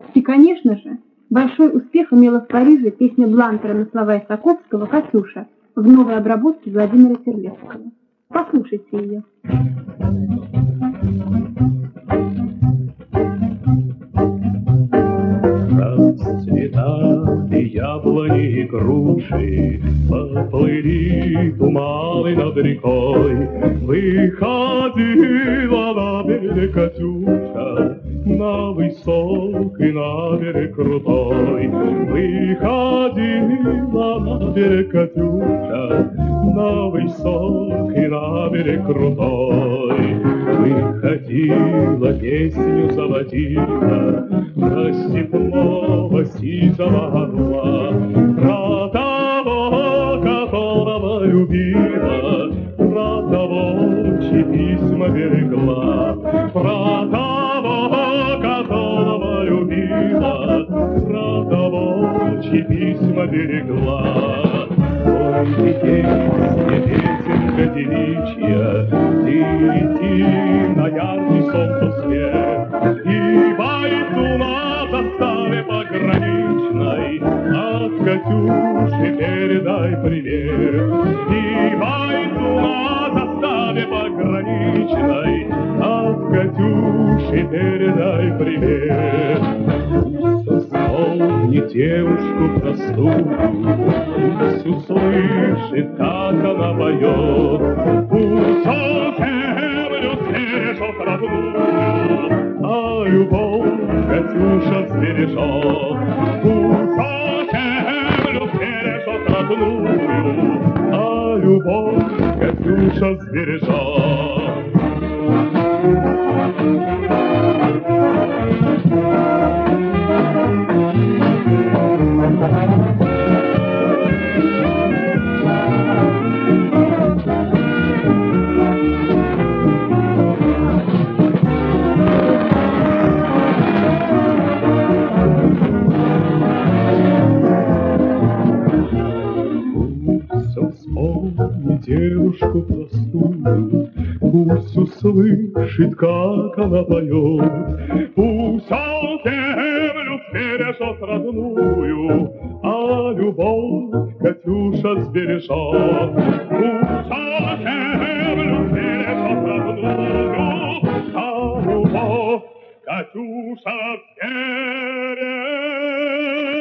И, конечно же, большой успех имела в Париже песня Блантера на слова Исаковского «Катюша» в новой обработке Владимира Терлецкого. Послушайте ее. Расцветали яблони и груши, поплыли туманы над рекой. Выходила на берег Катюша, на высокий, на берег крутой. Выходила на берег Катюша, на высокий, на берег крутой. Выходила, песню заводила, про степного сизого орла, про того, которого любила, про того, чьи письма берегла, про того, которого любила, про того, чьи письма берегла. Ой, песенка девичья, ты лети на яркий солнцесвет, и бойцу на заставе пограничной от Катюши передай привет. И бойцу на заставе пограничной от Катюши передай привет. Вспомни девушку простую, пусть услышит, как она поет. Пусть землю сбережет родную, а любовь Катюша сбережет. Пусть землю сбережет родную, а любовь Катюша сбережет. Девушку простую, пусть услышит, как она поет. Пусть он землю сбережет родную, а любовь Катюша сбережет. Пусть он землю сбережет родную, а любовь Катюша сбережет.